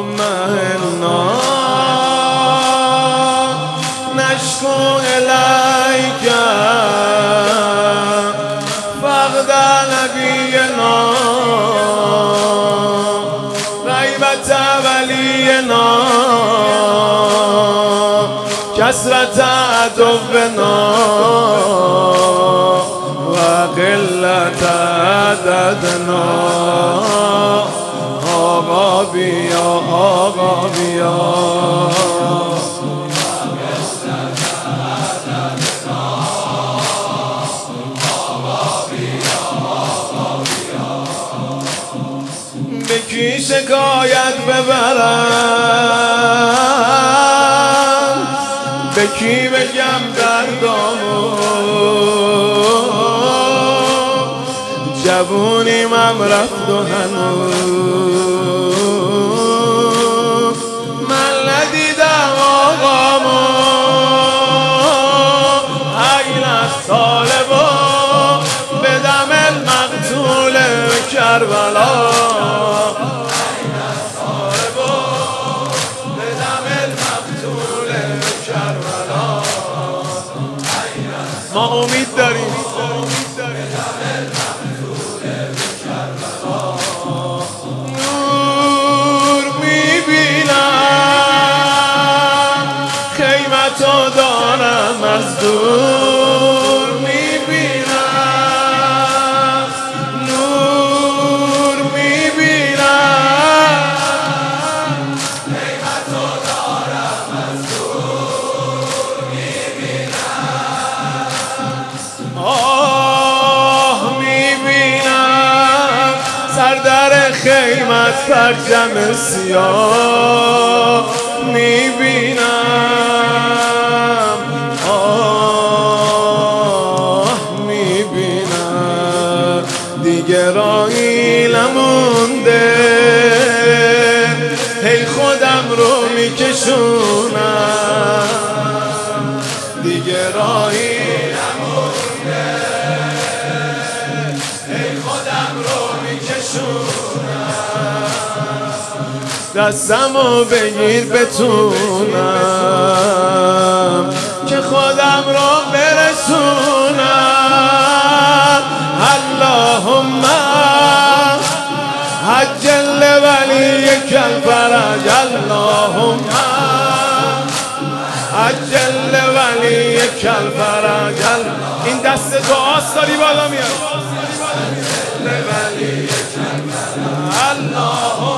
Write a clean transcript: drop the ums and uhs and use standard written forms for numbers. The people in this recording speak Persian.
اللهم انا نشكو الیک فقد نبینا غیبت ولینا کثرت عدونا و قلت عددنا آقا بیا آقا بیا به کی شکایت ببرم به کی بگم دردامو جوونیم هم رفت و هنوز من ندیدم آقامو این از طالبا به دم المقتول کربلا ما امید داریم نور میبینم خیمتو دارم از دور میبینم نور میبینم خیمتو دارم از دور میبینم آه میبینم سر در خیمت پرچم سیاه میبینم آه میبینم دیگه راهی نمونده هی خودم رو میکشونم دیگه راهی نمونده هی خودم رو میکشونم دستمو بگیر بتونم که خودم رو برسونم اللهم عجل ولیک الفرج اللهم عجل ولیک الفرج این دست دعاست داری بالا میاد ولیک الفرج اللهم